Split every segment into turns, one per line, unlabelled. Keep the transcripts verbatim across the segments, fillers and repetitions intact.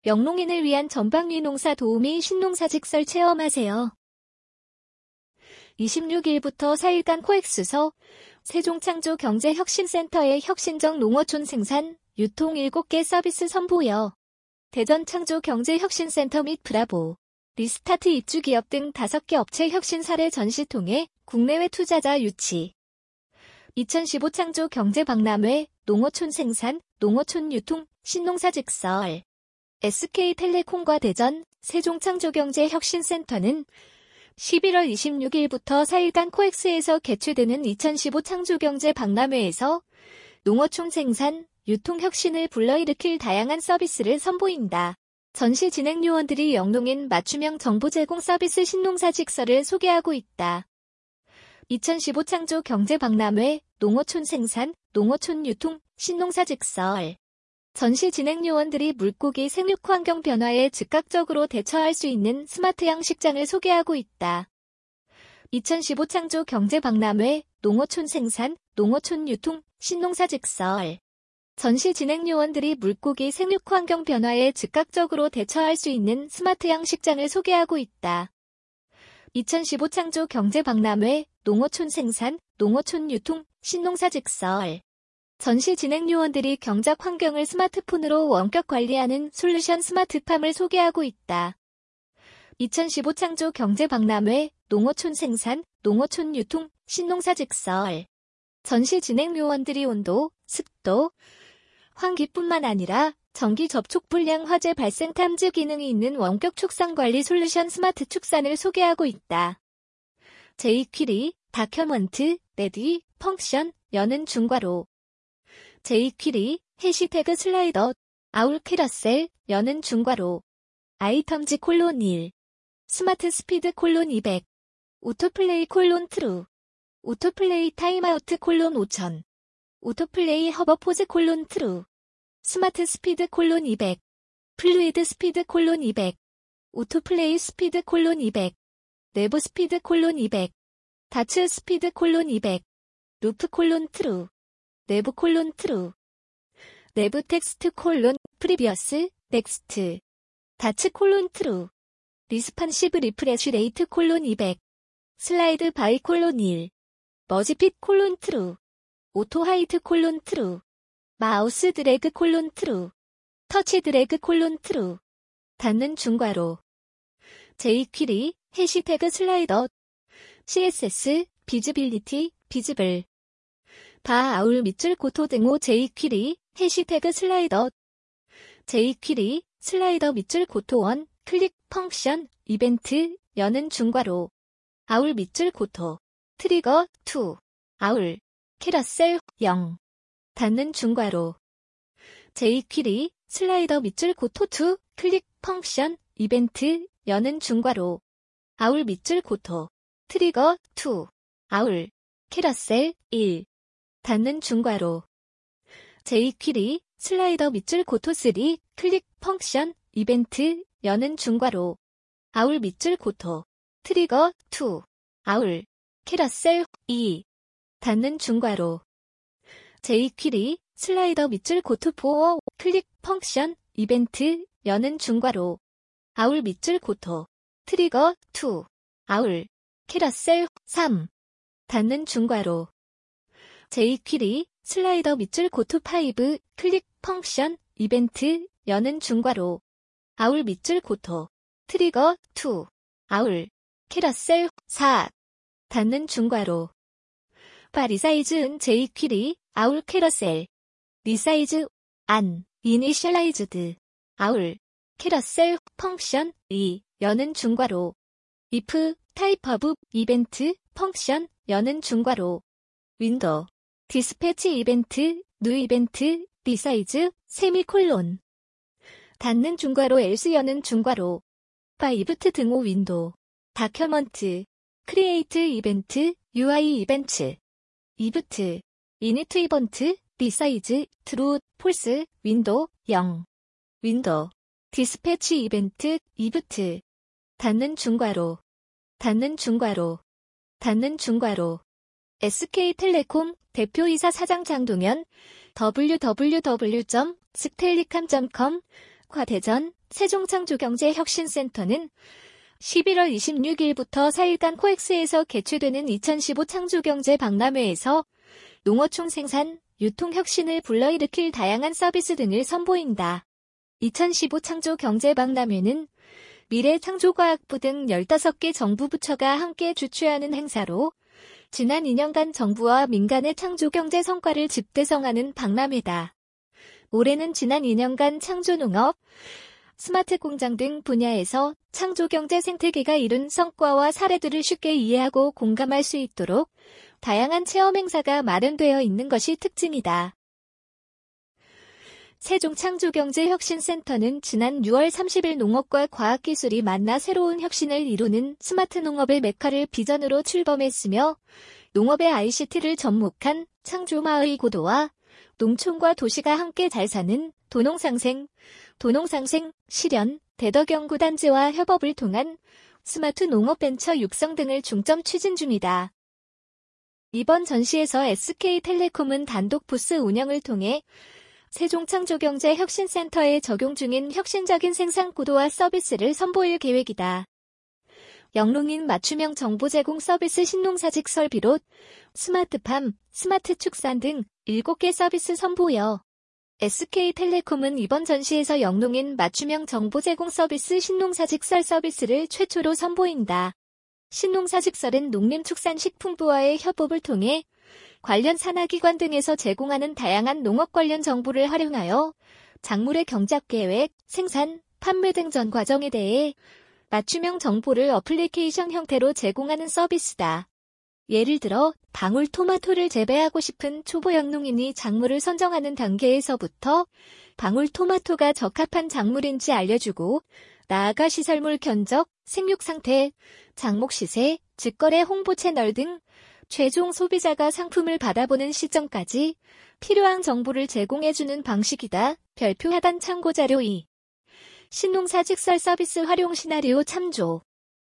영농인을 위한 전방위 농사 도우미 신농사직설 체험하세요. 이십육 일부터 사 일간 코엑스서 세종창조경제혁신센터의 혁신적 농어촌 생산, 유통 일곱 개 서비스 선보여 대전창조경제혁신센터 및 브라보, 리스타트 입주기업 등 다섯 개 업체 혁신 사례 전시 통해 국내외 투자자 유치. 이천십오 창조경제박람회, 농어촌 생산, 농어촌 유통, 신농사직설. 에스케이텔레콤과 대전, 세종창조경제혁신센터는 십일월 이십육 일부터 사 일간 코엑스에서 개최되는 이천십오 창조경제박람회에서 농어촌 생산, 유통 혁신을 불러일으킬 다양한 서비스를 선보인다. 전시 진행 요원들이 영농인 맞춤형 정보 제공 서비스 신농사직설을 소개하고 있다. 이천십오 창조경제박람회, 농어촌 생산, 농어촌 유통, 신농사직설. 전시 진행 요원들이 물고기 생육 환경 변화에 즉각적으로 대처할 수 있는 스마트형 식장을 소개하고 있다. 이천십오 창조경제박람회, 농어촌 생산, 농어촌 유통, 신농사직설. 전시 진행 요원들이 물고기 생육 환경 변화에 즉각적으로 대처할 수 있는 스마트형 식장을 소개하고 있다. 이천십오 창조경제박람회, 농어촌 생산, 농어촌 유통, 신농사직설. 전시 진행 요원들이 경작 환경을 스마트폰으로 원격 관리하는 솔루션 스마트팜을 소개하고 있다. 이천십오 창조경제박람회, 농어촌 생산, 농어촌 유통, 신농사직설. 전시 진행 요원들이 온도, 습도, 환기뿐만 아니라 전기 접촉 불량 화재 발생 탐지 기능이 있는 원격 축산 관리 솔루션 스마트 축산을 소개하고 있다. 제이퀴리, 다큐먼트, 레디, 펑션, 여는 중괄호. 제이퀴리, 해시태그 슬라이더, 아울 캐러셀, 여는 중괄호. 아이텀즈 콜론 일. 스마트 스피드 콜론 이백. 오토플레이 콜론 트루. 오토플레이 타임아우트 콜론 오천. 오토플레이 허버포즈 콜론 트루. 스마트 스피드 콜론 이백. 플루이드 스피드 콜론 이백. 오토플레이 스피드 콜론 이백. 내부 스피드 콜론 이백. 다츠 스피드 콜론 이백. 루프 콜론 트루. 내부 콜론 트루. 내부 텍스트 콜론 프리비어스 넥스트. 다츠 콜론 트루. 리스판시브 리프레쉬 레이트 콜론 이백. 슬라이드 바이 콜론 일. 머지핏 콜론 트루. 오토 하이트 콜론 트루. 마우스 드래그 콜론 트루. 터치 드래그 콜론 트루. 닫는 중괄호. 제이퀴리, 해시태그 슬라이더. 씨에스에스, 비즈빌리티, 비즈블. 바 아울 밑줄 고토 등호 제이퀴리, 해시태그 슬라이더. 제이퀴리, 슬라이더 밑줄 고토 원, 클릭, 펑션, 이벤트, 여는 중괄호. 아울 밑줄 고토. 트리거, 투. 아울. 캐러셀, 영. 닫는 중괄호. 제이퀴리, 슬라이더 밑줄 고토 투, 클릭, 펑션, 이벤트, 여는 중괄호. 아울 밑줄 고토. 트리거, 투. 아울. 캐러셀, 일. 닫는 중괄호. 제이퀴리, 슬라이더 밑줄 고토 쓰리, 클릭, 펑션, 이벤트, 여는 중괄호. 아울 밑줄 고토. 트리거, 투. 아울. 캐러셀, 이. 닫는 중괄호. 제이퀴리, 슬라이더 밑줄 고토 포, 클릭, 펑션, 이벤트, 여는 중괄호. 아울 밑줄 고토. 트리거, 투. 아울. 캐러셀, 삼. 닫는 중괄호. 제이퀴리, 슬라이더 밑줄 고토 파이브, 클릭, 펑션, 이벤트, 여는 중괄호. 아울 밑줄 고토. 트리거, 투. 아울. 캐러셀, 사. 닫는 중괄호. 바 리사이즈 은 제이퀴리, 아울 캐러셀. 리사이즈, 안, 이니셜라이즈드. 아울. 캐러셀, 펑션, 이, 여는 중괄호. if, 타입 오브, 이벤트, 펑션, 여는 중괄호. 윈도우. 디스패치 이벤트, 뉴 이벤트, 리사이즈, 세미콜론. 닫는 중괄호 else 여는 중괄호. 바 이브트 등호 윈도우. 다큐먼트. 크리에이트 이벤트, 유아이 이벤트. 이브트. 이니트 이번트, 리사이즈, 트루, 폴스, 윈도우, 영. 윈도우. 디스패치 이벤트, 이브트. 닫는 중괄호. 닫는 중괄호. 닫는 중괄호. 에스케이텔레콤 대표이사 사장 장동현 더블유더블유더블유 점 스텔리캄 점 컴 과대전 세종창조경제혁신센터는 십일월 이십육일부터 사일간 코엑스에서 개최되는 이천십오 창조경제박람회에서 농어촌 생산, 유통 혁신을 불러일으킬 다양한 서비스 등을 선보인다. 이천십오 창조경제박람회는 미래창조과학부 등 열다섯 개 정부 부처가 함께 주최하는 행사로 지난 이 년간 정부와 민간의 창조경제 성과를 집대성하는 박람회다. 올해는 지난 이 년간 창조농업, 스마트 공장 등 분야에서 창조경제 생태계가 이룬 성과와 사례들을 쉽게 이해하고 공감할 수 있도록 다양한 체험 행사가 마련되어 있는 것이 특징이다. 세종창조경제혁신센터는 지난 유월 삼십일 농업과 과학기술이 만나 새로운 혁신을 이루는 스마트 농업의 메카를 비전으로 출범했으며 농업의 아이씨티를 접목한 창조마을의 고도와 농촌과 도시가 함께 잘 사는 도농상생, 도농상생, 실현, 대덕연구단지와 협업을 통한 스마트 농업 벤처 육성 등을 중점 추진 중이다. 이번 전시에서 에스케이텔레콤은 단독 부스 운영을 통해 세종창조경제혁신센터에 적용 중인 혁신적인 생산 구도와 서비스를 선보일 계획이다. 영농인 맞춤형 정보 제공 서비스 신농사직설 비롯 스마트팜, 스마트 축산 등 일곱 개 서비스 선보여 에스케이텔레콤은 이번 전시에서 영농인 맞춤형 정보 제공 서비스 신농사직설 서비스를 최초로 선보인다. 신농사직설은 농림축산식품부와의 협업을 통해 관련 산하기관 등에서 제공하는 다양한 농업 관련 정보를 활용하여 작물의 경작 계획, 생산, 판매 등 전 과정에 대해 맞춤형 정보를 어플리케이션 형태로 제공하는 서비스다. 예를 들어 방울토마토를 재배하고 싶은 초보 영농인이 작물을 선정하는 단계에서부터 방울토마토가 적합한 작물인지 알려주고 나아가 시설물 견적, 생육 상태, 작목 시세, 직거래 홍보 채널 등 최종 소비자가 상품을 받아보는 시점까지 필요한 정보를 제공해주는 방식이다. 별표 하단 참고자료 이. 신농사직설 서비스 활용 시나리오 참조.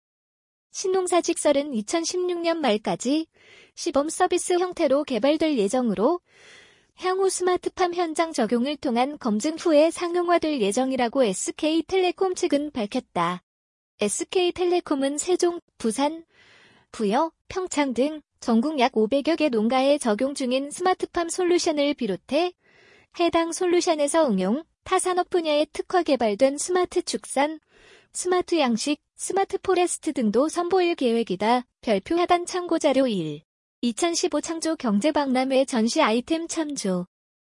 신농사직설은 이천십육 년 말까지 시범 서비스 형태로 개발될 예정으로 향후 스마트팜 현장 적용을 통한 검증 후에 상용화될 예정이라고 에스케이텔레콤 측은 밝혔다. 에스케이텔레콤은 세종, 부산, 부여, 평창 등 전국 약 오백여 개 농가에 적용 중인 스마트팜 솔루션을 비롯해 해당 솔루션에서 응용, 타 산업 분야에 특화 개발된 스마트 축산, 스마트 양식, 스마트 포레스트 등도 선보일 계획이다. 별표 하단 참고자료 일. 이천십오 창조경제박람회 전시 아이템 참조.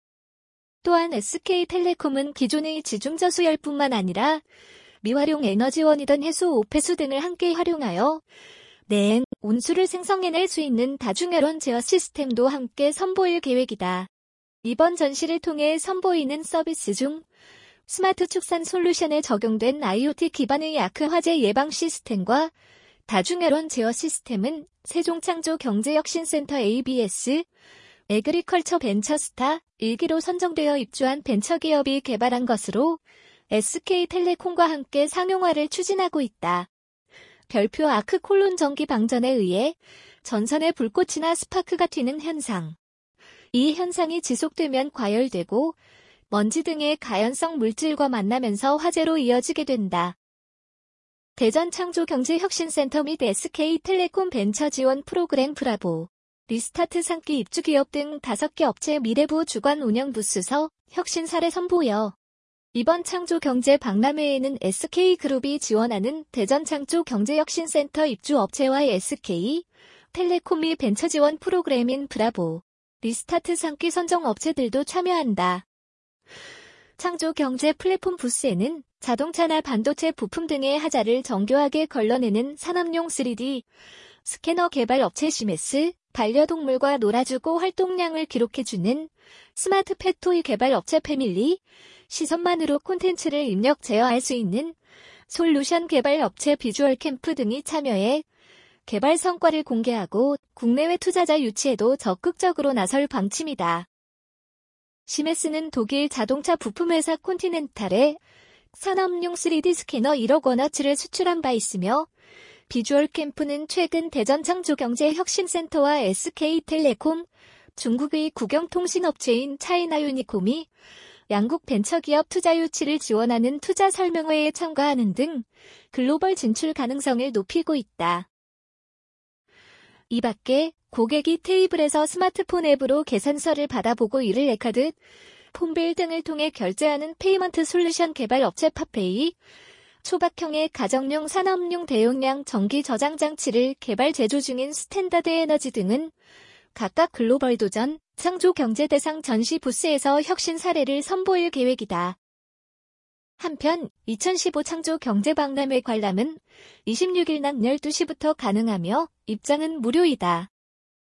또한 에스케이텔레콤은 기존의 지중저수열뿐만 아니라 미활용 에너지원이던 해수 오폐수 등을 함께 활용하여 냉, 온수를 생성해낼 수 있는 다중혈원 제어 시스템도 함께 선보일 계획이다. 이번 전시를 통해 선보이는 서비스 중 스마트 축산 솔루션에 적용된 아이오티 기반의 아크 화재 예방 시스템과 다중혈원 제어 시스템은 세종창조경제혁신센터 에이비에스, 에그리컬처 벤처스타 일 기로 선정되어 입주한 벤처기업이 개발한 것으로 에스케이텔레콤과 함께 상용화를 추진하고 있다. 별표 아크 콜론 전기 방전에 의해 전선에 불꽃이나 스파크가 튀는 현상. 이 현상이 지속되면 과열되고 먼지 등의 가연성 물질과 만나면서 화재로 이어지게 된다. 대전창조경제혁신센터 및 에스케이텔레콤 벤처 지원 프로그램 브라보, 리스타트 상기 입주기업 등 다섯 개 업체 미래부 주관 운영 부스서 혁신 사례 선보여 이번 창조경제박람회에는 에스케이그룹이 지원하는 대전창조경제혁신센터 입주업체와 에스케이텔레콤이 벤처 지원 프로그램인 브라보, 리스타트 상기 선정 업체들도 참여한다. 창조경제 플랫폼 부스에는 자동차나 반도체 부품 등의 하자를 정교하게 걸러내는 산업용 쓰리디 스캐너 개발 업체 시메스, 반려동물과 놀아주고 활동량을 기록해주는 스마트 펫토이 개발 업체 패밀리, 시선만으로 콘텐츠를 입력 제어할 수 있는 솔루션 개발 업체 비주얼 캠프 등이 참여해 개발 성과를 공개하고 국내외 투자자 유치에도 적극적으로 나설 방침이다. 시메스는 독일 자동차 부품회사 콘티넨탈에 산업용 쓰리디 스캐너 일억 원어치를 수출한 바 있으며 비주얼 캠프는 최근 대전창조경제혁신센터와 에스케이텔레콤, 중국의 국영통신업체인 차이나 유니콤이 양국 벤처기업 투자 유치를 지원하는 투자 설명회에 참가하는 등 글로벌 진출 가능성을 높이고 있다. 이 밖에 고객이 테이블에서 스마트폰 앱으로 계산서를 받아보고 이를 앱카드, 폰빌 등을 통해 결제하는 페이먼트 솔루션 개발 업체 팟페이, 초박형의 가정용 산업용 대용량 전기 저장 장치를 개발 제조 중인 스탠다드 에너지 등은 각각 글로벌 도전, 창조 경제 대상 전시 부스에서 혁신 사례를 선보일 계획이다. 한편 이천십오 창조 경제 박람회 관람은 이십육 일 낮 열두 시부터 가능하며 입장은 무료이다.